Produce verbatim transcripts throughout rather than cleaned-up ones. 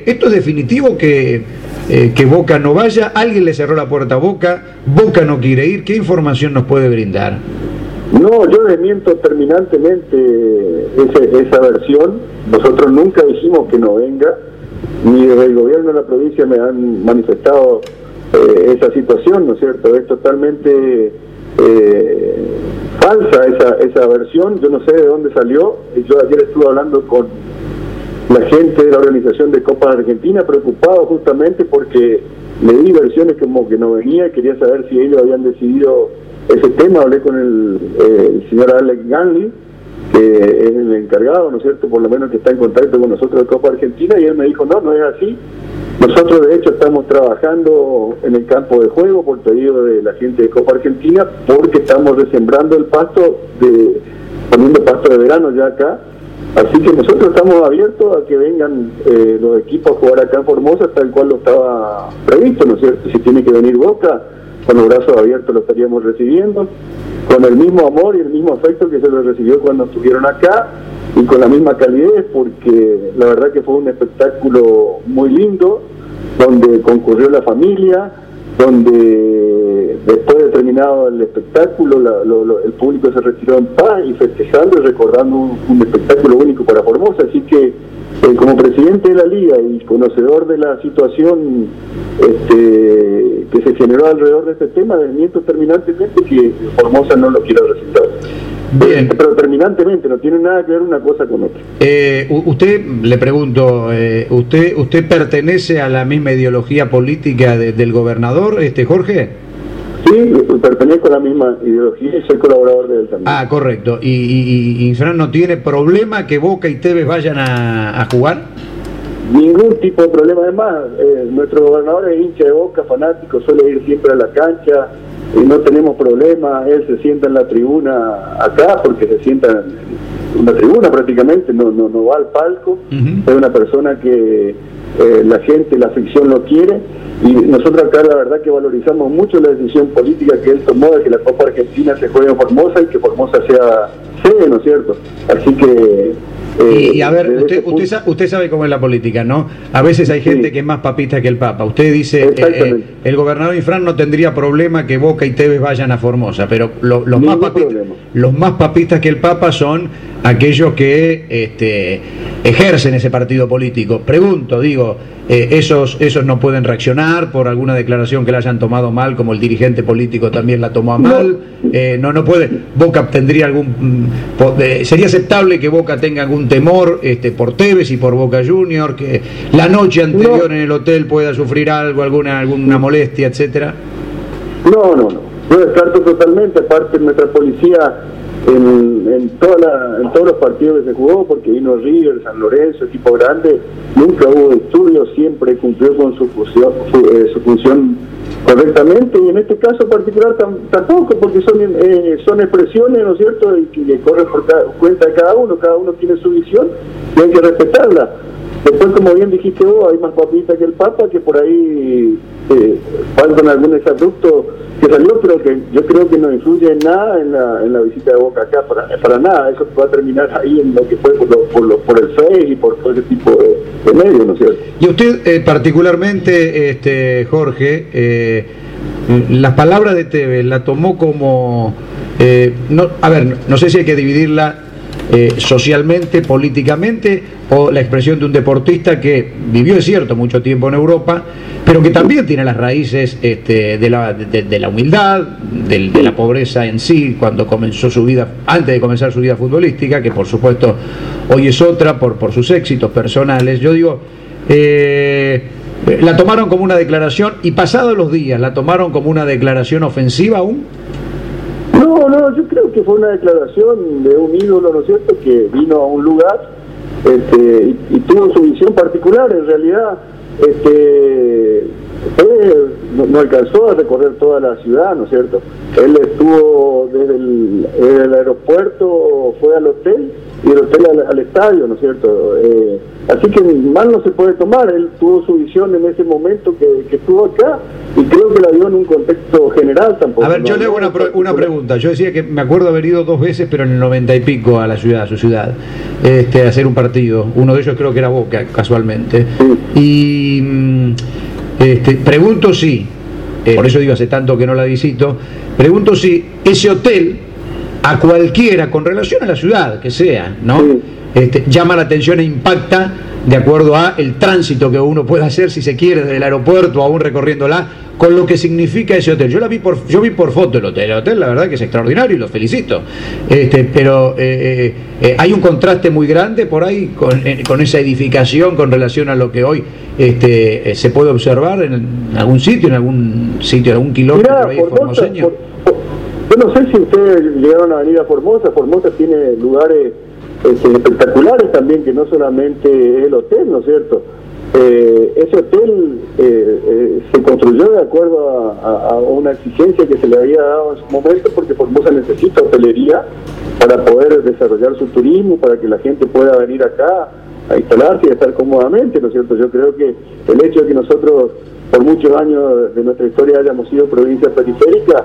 ¿esto es definitivo que, eh, que Boca no vaya? ¿Alguien le cerró la puerta a Boca? ¿Boca no quiere ir? ¿Qué información nos puede brindar? No, yo desmiento terminantemente ese, esa versión. Nosotros nunca dijimos que no venga, ni desde el gobierno de la provincia me han manifestado eh, esa situación, ¿no es cierto? Es totalmente eh, falsa esa, esa versión, yo no sé de dónde salió. Yo ayer estuve hablando con la gente de la organización de Copa Argentina, preocupado justamente porque leí versiones como que no venía, quería saber si ellos habían decidido ese tema. Hablé con el, eh, el señor Alex Ganley, que es el encargado, ¿no es cierto?, por lo menos que está en contacto con nosotros de Copa Argentina, y él me dijo, no, no es así. Nosotros de hecho estamos trabajando en el campo de juego por pedido de la gente de Copa Argentina, porque estamos resembrando el pasto, de, poniendo pasto de verano ya acá, así que nosotros estamos abiertos a que vengan eh, los equipos a jugar acá en Formosa, tal cual lo estaba previsto, ¿no es cierto? Si tiene que venir Boca, con los brazos abiertos lo estaríamos recibiendo, con el mismo amor y el mismo afecto que se lo recibió cuando estuvieron acá, y con la misma calidez, porque la verdad que fue un espectáculo muy lindo, donde concurrió la familia, donde después de terminado el espectáculo la, lo, lo, el público se retiró en paz y festejando y recordando un, un espectáculo único para Formosa. Así que eh, como presidente de la liga y conocedor de la situación este, que se generó alrededor de este tema, desmiento terminantemente que Formosa no lo quiera recintar. Bien. Pero terminantemente, no tiene nada que ver una cosa con otra. Eh, usted, le pregunto, eh, ¿usted usted pertenece a la misma ideología política de, del gobernador, este Jorge? Sí, pertenezco a la misma ideología y soy colaborador de él también. Ah, correcto. ¿Y, y, y Fran no tiene problema que Boca y Tevez vayan a, a jugar? Ningún tipo de problema. Además, eh, nuestro gobernador es hincha de Boca, fanático, suele ir siempre a la cancha y no tenemos problema. Él se sienta en la tribuna acá porque se sienta en una tribuna prácticamente, no no no va al palco. Uh-huh. Es una persona que eh, la gente, la afición lo quiere, y nosotros acá la verdad que valorizamos mucho la decisión política que él tomó de que la Copa Argentina se juegue en Formosa y que Formosa sea sede, ¿no es cierto? Así que Eh, y, y a ver, usted, usted, sabe, usted sabe cómo es la política, ¿no? A veces hay gente sí. que es más papista que el Papa. Usted dice, eh, eh, el gobernador Infran no tendría problema que Boca y Tevez vayan a Formosa, pero lo, los, más papistas, los más papistas que el Papa son aquellos que este, ejercen ese partido político. Pregunto, digo, eh, esos, esos no pueden reaccionar por alguna declaración que la hayan tomado mal, como el dirigente político también la tomó a mal. No, eh, no, no puede. Boca tendría algún... Eh, sería aceptable que Boca tenga algún temor este, por Tevez y por Boca Junior, que la noche anterior no. en el hotel pueda sufrir algo, alguna alguna molestia, etcétera. No, no, no. Yo descarto totalmente. Aparte, nuestra policía en, en, toda la, en todos los partidos que se jugó, porque vino River, San Lorenzo, equipo grande, nunca hubo disturbios, siempre cumplió con su función, su, eh, su función correctamente, y en este caso particular tam, tampoco, porque son eh, son expresiones, ¿no es cierto?, y que corren por cada, cuenta de cada uno, cada uno tiene su visión y hay que respetarla. Después, como bien dijiste vos, hay más papistas que el Papa, que por ahí eh, faltan algún exabrupto que salió, pero que yo creo que no influye en nada en la, en la visita de Boca acá, para, para nada. Eso va a terminar ahí en lo que fue por, lo, por, lo, por el Face y por todo ese tipo de, de medios, ¿no es cierto? Y usted eh, particularmente, este Jorge, eh, las palabras de Tevez la tomó como... Eh, no, a ver, no sé si hay que dividirla Eh, socialmente, políticamente, o la expresión de un deportista que vivió, es cierto, mucho tiempo en Europa, pero que también tiene las raíces este, de, la, de, de la humildad, de, de la pobreza en sí, cuando comenzó su vida, antes de comenzar su vida futbolística, que por supuesto hoy es otra por, por sus éxitos personales. Yo digo, eh, la tomaron como una declaración, y pasados los días, ¿la tomaron como una declaración ofensiva aún? No, no, yo creo que fue una declaración de un ídolo, ¿no es cierto?, que vino a un lugar este, y, y tuvo su visión particular. En realidad, este, él no, no alcanzó a recorrer toda la ciudad, ¿no es cierto? Él estuvo desde el, desde el aeropuerto, fue al hotel y del hotel al, al estadio, ¿no es cierto? Eh, así que mal no se puede tomar. Él tuvo su visión en ese momento que, que estuvo acá y creo que la dio en un contexto general tampoco. A ver, yo le hago una, una pregunta. Yo decía que me acuerdo haber ido dos veces, pero en el noventa y pico a la ciudad, a su ciudad, este, a hacer un partido. Uno de ellos creo que era Boca, casualmente. Sí. Y este, pregunto si, eh, por eso digo hace tanto que no la visito, pregunto si ese hotel a cualquiera con relación a la ciudad que sea, ¿no? Sí. Este, llama la atención e impacta de acuerdo a el tránsito que uno puede hacer, si se quiere, desde el aeropuerto aún recorriéndola, con lo que significa ese hotel. Yo la vi por, yo vi por foto el hotel, el hotel la verdad que es extraordinario y los felicito, este, pero eh, eh, hay un contraste muy grande por ahí con, eh, con esa edificación con relación a lo que hoy este, eh, se puede observar en algún sitio, en algún sitio, en algún kilómetro. Mirá, ahí formoseño. Por, por, yo no sé si ustedes llegaron a venir a Formosa. Formosa tiene lugares este, espectaculares también, que no solamente es el hotel, ¿no es cierto? Eh, ese hotel eh, eh, se construyó de acuerdo a, a, a una exigencia que se le había dado en su momento, porque Formosa necesita hotelería para poder desarrollar su turismo, para que la gente pueda venir acá a instalarse y a estar cómodamente, ¿no es cierto? Yo creo que el hecho de que nosotros por muchos años de nuestra historia hayamos sido provincia periférica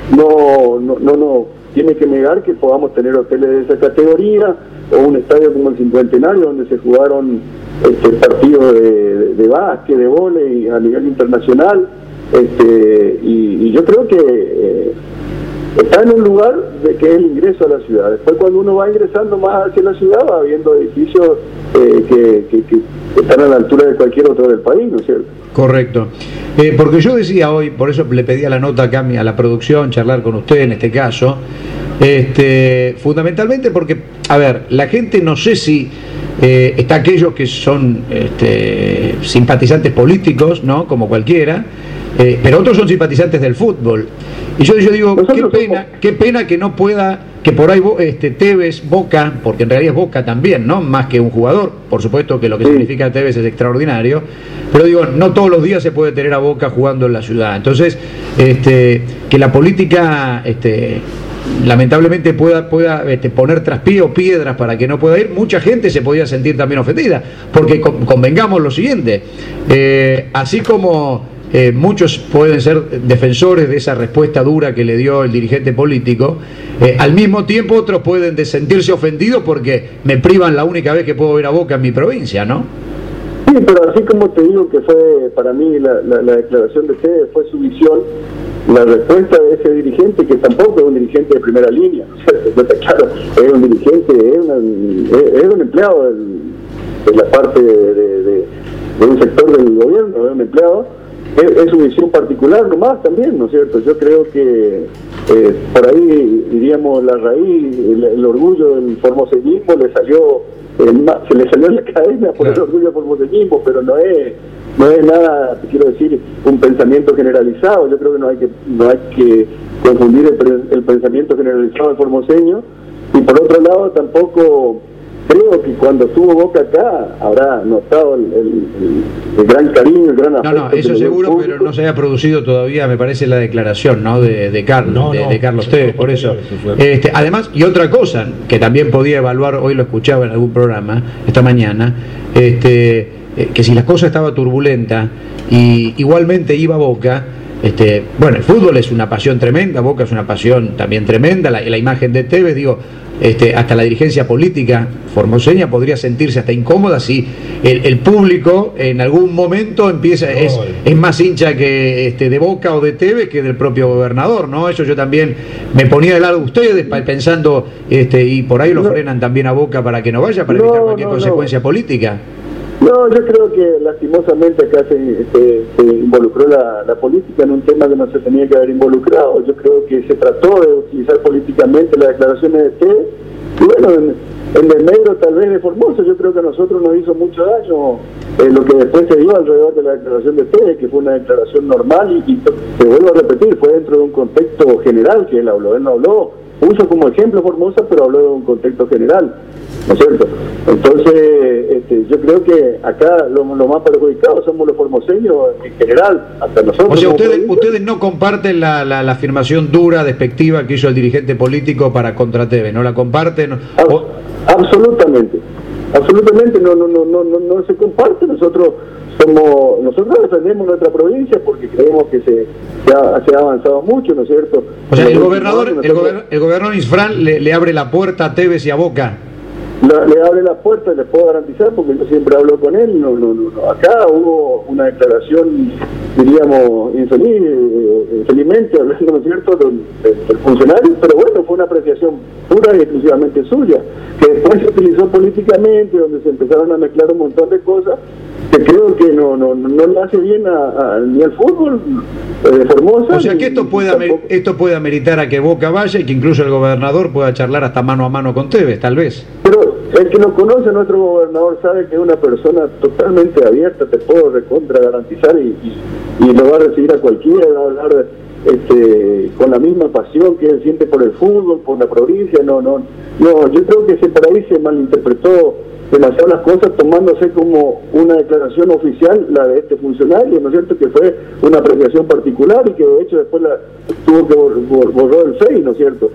no no no, no tiene que negar que podamos tener hoteles de esa categoría, o un estadio como el Cincuentenario donde se jugaron este, partidos de, de, de básquet, de vóley a nivel internacional, este, y, y yo creo que eh, está en un lugar de que es el ingreso a la ciudad. Después, cuando uno va ingresando más hacia la ciudad, va viendo edificios eh, que, que, que están a la altura de cualquier otro del país, ¿no es cierto? Correcto. Eh, porque yo decía hoy, por eso le pedí a la nota acá a la producción, charlar con usted en este caso, este, fundamentalmente porque, a ver, la gente no sé si eh, está aquellos que son este, simpatizantes políticos, ¿no? Como cualquiera, eh, pero otros son simpatizantes del fútbol. Y yo, yo digo, qué pena, qué pena que no pueda, que por ahí este, Tevez, Boca, porque en realidad es Boca también, ¿no? Más que un jugador, por supuesto que lo que sí. significa Tevez es extraordinario, pero digo, no todos los días se puede tener a Boca jugando en la ciudad. Entonces, este, que la política este, lamentablemente pueda, pueda este, poner traspié o piedras para que no pueda ir, mucha gente se podía sentir también ofendida, porque convengamos lo siguiente, eh, así como Eh, muchos pueden ser defensores de esa respuesta dura que le dio el dirigente político, eh, al mismo tiempo otros pueden sentirse ofendidos porque me privan la única vez que puedo ir a Boca en mi provincia, ¿no? Sí, pero así como te digo que fue para mí la, la, la declaración de Tevez, fue su visión, la respuesta de ese dirigente, que tampoco es un dirigente de primera línea, claro, es un dirigente, es, una, es, es un empleado del, de la parte de, de, de, de un sector del gobierno, es un empleado. Es su visión particular nomás también, ¿no es cierto? Yo creo que eh, por ahí, diríamos, la raíz, el, el orgullo del formoseñismo le salió, eh, se le salió en la cadena por claro. el orgullo del formoseñismo, pero no es no es nada, te quiero decir, un pensamiento generalizado. Yo creo que no hay que no hay que confundir el, el pensamiento generalizado del formoseño, y por otro lado tampoco creo que cuando estuvo Boca acá habrá notado el, el, el gran cariño, el gran afecto. No, no, eso seguro, pero no se haya producido todavía, me parece, la declaración, ¿no? De, de Carlos, no, de, no, de Carlos Tevez, por eso. Este, además, y otra cosa que también podía evaluar, hoy lo escuchaba en algún programa, esta mañana, este, que si la cosa estaba turbulenta y igualmente iba Boca. Este, bueno, el fútbol es una pasión tremenda, Boca es una pasión también tremenda, la, la imagen de Tevez, digo, este, hasta la dirigencia política formoseña podría sentirse hasta incómoda si el, el público en algún momento empieza, no, es, es más hincha que este, de Boca o de Tevez que del propio gobernador, ¿no? Eso yo también me ponía del lado de ustedes pensando, este, y por ahí lo no, frenan también a Boca para que no vaya, para no, evitar cualquier no, consecuencia no. política. No, yo creo que lastimosamente acá se, se, se involucró la, la política en un tema que no se tenía que haber involucrado. Yo creo que se trató de utilizar políticamente las declaraciones de Tevez, y bueno, en, en desmedro tal vez de Formosa. Yo creo que a nosotros nos hizo mucho daño eh, lo que después se dio alrededor de la declaración de Tevez, que fue una declaración normal y, y te vuelvo a repetir, fue dentro de un contexto general que él habló. Él no habló puso como ejemplo Formosa, pero habló de un contexto general, ¿no es cierto? Entonces, este, yo creo que acá lo, lo más perjudicados somos los formoseños en general, hasta nosotros. O sea, ustedes, ustedes no comparten la, la, la afirmación dura, despectiva que hizo el dirigente político para contra Tevez, ¿no la comparten? Ab o... Absolutamente, absolutamente no, no, no, no, no, no se comparte. Nosotros somos, nosotros defendemos nuestra provincia porque creemos que se, se, ha, se ha avanzado mucho, ¿no es cierto? O sea, el gobernador, el, gober, el gobernador Infran le, le abre la puerta a Tevez y a Boca. La, le abre la puerta, les puedo garantizar, porque yo siempre hablo con él. No, no, no. Acá hubo una declaración, diríamos, infeliz, eh, infelizmente, hablando, ¿no es cierto?, del, del funcionario, pero bueno, fue una apreciación pura y exclusivamente suya, que después se utilizó políticamente, donde se empezaron a mezclar un montón de cosas, que creo que no, no, no le hace bien a, a, ni al fútbol de eh, Formosa. O sea, que esto puede, amer, esto puede ameritar a que Boca vaya y que incluso el gobernador pueda charlar hasta mano a mano con Tevez, tal vez. Pero el que nos conoce a nuestro gobernador sabe que es una persona totalmente abierta, te puedo recontra garantizar, y, y, y lo va a recibir a cualquiera, va a hablar este, con la misma pasión que él siente por el fútbol, por la provincia. No, no, no, yo creo que se, por ahí se malinterpretó demasiado las cosas, tomándose como una declaración oficial la de este funcionario, ¿no es cierto?, que fue una apreciación particular y que de hecho después la tuvo que bor, bor, borró el F E I, ¿no es cierto?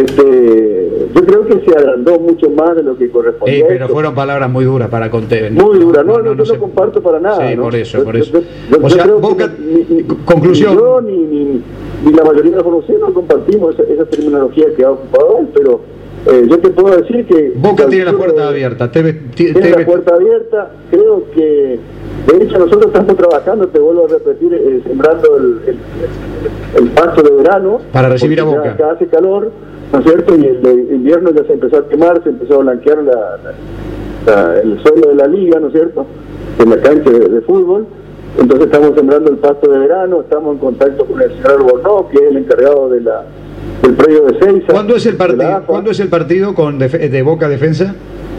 Este, yo creo que se agrandó mucho más de lo que correspondía. Eh, pero fueron palabras muy duras para con Tevez. Muy duras, no, no, no, no, no yo se... no comparto para nada. Sí, ¿no? por eso, por eso. Yo, yo, o yo sea, creo Boca, que ni, ni, conclusión. Ni yo ni, ni, ni la mayoría de los formoseños no compartimos esa, esa terminología que ha ocupado él, pero eh, yo te puedo decir que Boca tiene la puerta de, abierta. Tevez, tiene Tevez... la puerta abierta. Creo que de hecho nosotros estamos trabajando, te vuelvo a repetir, eh, sembrando el, el, el, el pasto de verano para recibir a Boca. Acá hace calor, ¿no es cierto? Y el, el invierno ya se empezó a quemar, se empezó a blanquear la, la, la, el suelo de la liga, ¿no es cierto?, en la cancha de, de fútbol. Entonces estamos sembrando el pasto de verano, estamos en contacto con el señor Albornoz, que es el encargado de la del predio de Seiza. ¿Cuándo es el partido? ¿Cuándo es el partido con de, de Boca Defensa?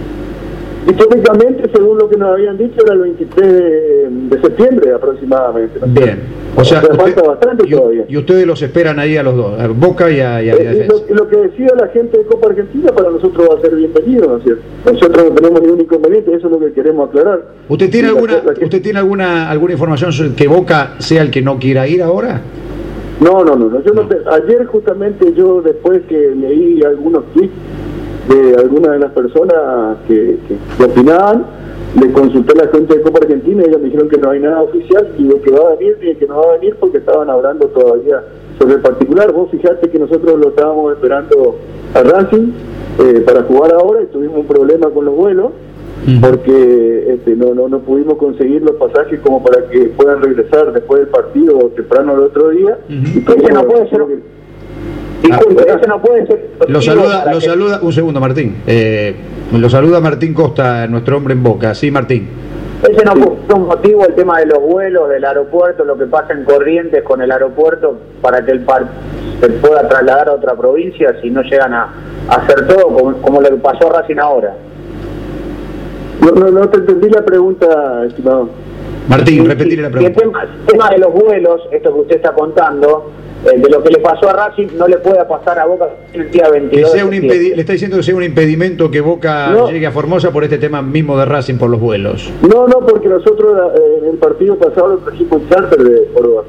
Históricamente, según lo que nos habían dicho, era el veintitrés de septiembre aproximadamente, ¿no? Bien. O sea, o sea usted, falta bastante y, todavía. Y ustedes los esperan ahí a los dos, a Boca y a, y a, y a Defensa. Lo, lo que decida la gente de Copa Argentina para nosotros va a ser bienvenido, ¿no es cierto? Nosotros no tenemos ningún inconveniente, eso es lo que queremos aclarar. ¿Usted tiene y alguna la, la que... usted tiene alguna alguna información sobre que Boca sea el que no quiera ir ahora? No, no, no. no, yo no. no te... Ayer justamente yo, después que leí algunos tweets de algunas de las personas que, que, que opinaban, le consulté a la gente de Copa Argentina y ellos me dijeron que no hay nada oficial y de que va a venir ni de que no va a venir, porque estaban hablando todavía sobre el particular. Vos fijate que nosotros lo estábamos esperando a Racing eh, para jugar ahora y tuvimos un problema con los vuelos, porque este, no, no no pudimos conseguir los pasajes como para que puedan regresar después del partido o temprano el otro día. Uh-huh. Y ese no puede ser... Disculpe, ah, ese no puede ser... Lo saluda, lo que... saluda, un segundo Martín, eh, lo saluda Martín Costa, nuestro hombre en Boca. Sí, Martín. Ese no puede ser un motivo, el tema de los vuelos, del aeropuerto, lo que pasa en Corrientes con el aeropuerto, para que el par se pueda trasladar a otra provincia si no llegan a, a hacer todo como, como lo que pasó a Racing ahora. No, no, no te entendí la pregunta, estimado. Martín, repetirle la pregunta. El tema, el tema de los vuelos, esto que usted está contando, eh, de lo que le pasó a Racing, no le puede pasar a Boca el día veintidós. Que sea un impedi- le está diciendo que sea un impedimento que Boca no. llegue a Formosa por este tema mismo de Racing, por los vuelos. No, no, porque nosotros eh, en el partido pasado lo trajimos charter de Córdoba.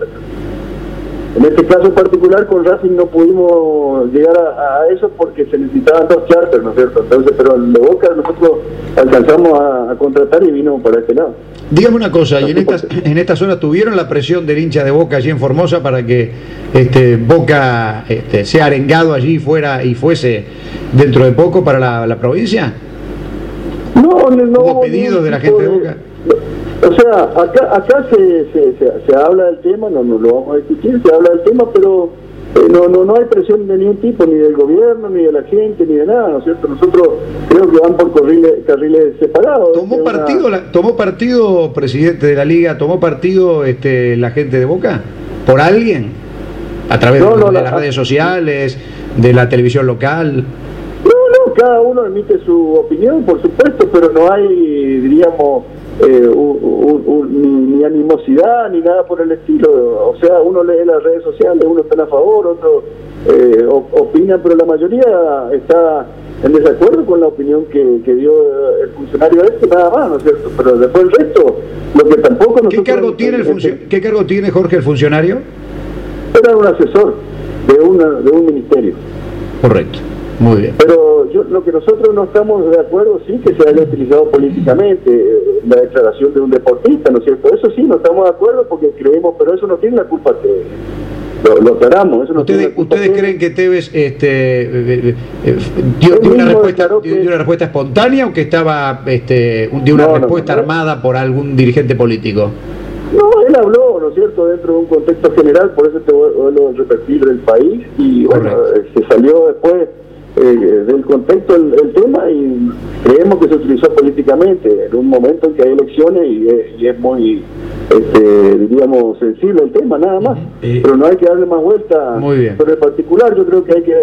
En este caso particular con Racing no pudimos llegar a, a eso porque se necesitaban dos charters, ¿no es cierto? Entonces, pero el de Boca nosotros alcanzamos a, a contratar y vino para este lado. Dígame una cosa, ¿y en estas, en estas horas tuvieron la presión del hincha de Boca allí en Formosa para que este, Boca este, sea arengado allí fuera y fuese dentro de poco para la, la provincia? No, no, no. ¿Hubo pedidos no, de la gente de Boca? O sea, acá acá se, se, se, se habla del tema, no, no lo vamos a discutir, se habla del tema, pero eh, no, no, no hay presión de ningún tipo, ni del gobierno, ni de la gente, ni de nada, ¿no es cierto? Nosotros creo que van por carriles, carriles separados. ¿Tomó partido, una... la, tomó partido presidente de la liga, tomó partido este, la gente de Boca? ¿Por alguien? ¿A través no, de, no, de la, las redes sociales, de la televisión local? No, no, cada uno emite su opinión, por supuesto, pero no hay, diríamos... Eh, un, un, un, ni, ni animosidad ni nada por el estilo. O sea, uno lee las redes sociales, uno está a favor, otro eh, opinan, pero la mayoría está en desacuerdo con la opinión que, que dio el funcionario este, nada más, ¿no es cierto? Pero después el resto, lo que tampoco nosotros... ¿Qué cargo tiene, el funcio ¿Qué cargo tiene Jorge, el funcionario? Era un asesor de, una, de un ministerio. Correcto, muy bien. Pero yo, lo que nosotros no estamos de acuerdo, sí, que se haya utilizado políticamente eh, la declaración de un deportista, ¿no es cierto? Eso sí, no estamos de acuerdo porque creemos, pero eso no tiene la culpa que... Lo, lo aclaramos. Eso no ¿Ustedes, tiene ¿ustedes que... creen que Tevez este, eh, eh, dio, dio, una respuesta, dio, dio una respuesta espontánea o que estaba este, dio una no, respuesta no, no, armada por algún dirigente político? No, él habló, ¿no es cierto?, dentro de un contexto general, por eso te vuelvo a repetir del país, y bueno, eh, se salió después eh, del contexto el, el tema y creemos que se utilizó políticamente en un momento en que hay elecciones y, y es muy... Este, diríamos, sensible el tema, nada más, eh, pero no hay que darle más vuelta sobre el particular. Yo creo que hay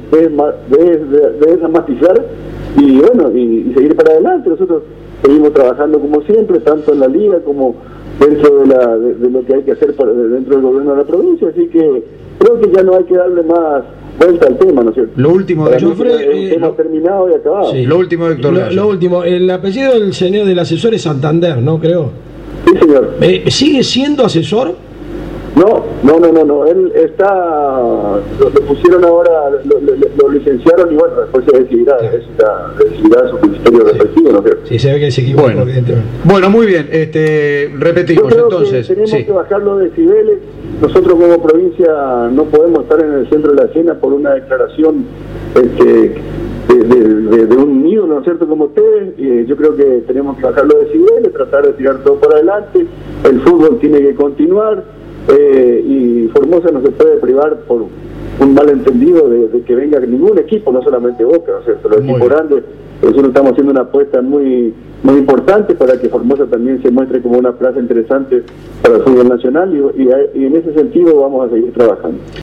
que desdramatizar y bueno, y, y seguir para adelante. Nosotros seguimos trabajando como siempre, tanto en la liga como dentro de, la, de, de lo que hay que hacer para, dentro del gobierno de la provincia, así que creo que ya no hay que darle más vuelta al tema, ¿no es cierto? Lo último, de Jofre, eh, hemos terminado y acabado. Sí. Lo último, Héctor. Lo, lo último, el apellido del señor del asesor es Santander, ¿no? Creo. Sí, señor. Eh, ¿Sigue siendo asesor? No, no, no, no, no. Él está, lo, lo pusieron ahora, lo, lo, lo licenciaron y bueno, después se decidirá, sí. decidirá su ministerio sí. respectivo, ¿no es cierto? Sí, se ve que se equivocó, bueno. evidentemente. Bueno, muy bien, este, repetimos Yo creo entonces. Que tenemos sí. que bajar los decibeles. Nosotros como provincia no podemos estar en el centro de la escena por una declaración este, de, de, de, de un nido, ¿no es cierto?, como ustedes. Eh, yo creo que tenemos que bajar los decibeles, tratar de tirar todo por adelante. El fútbol tiene que continuar. Eh, y Formosa no se puede privar por un malentendido de, de que venga ningún equipo, no solamente Boca, ¿no es cierto? Los equipos grandes, nosotros estamos haciendo una apuesta muy muy importante para que Formosa también se muestre como una plaza interesante para el fútbol nacional y, y, y en ese sentido vamos a seguir trabajando.